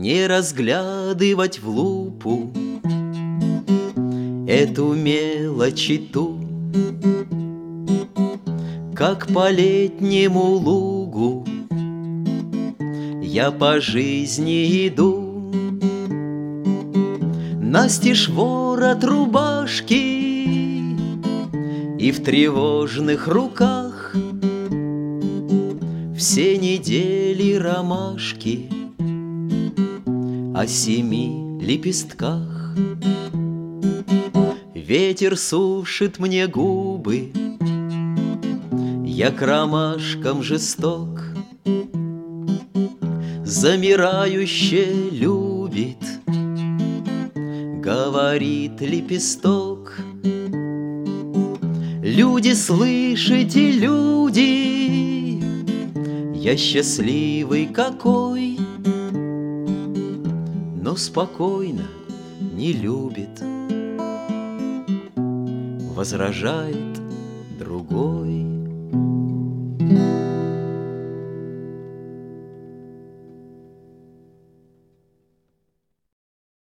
Не разглядывать в лупу эту мелочь и ту, как по летнему лугу я по жизни иду. Настежь ворот рубашки, и в тревожных руках все недели ромашки о 7 лепестках. Ветер сушит мне губы, я к ромашкам жесток. Замирающе любит, говорит лепесток. Люди, слышите, люди, я счастливый какой, но спокойно не любит, возражает другой.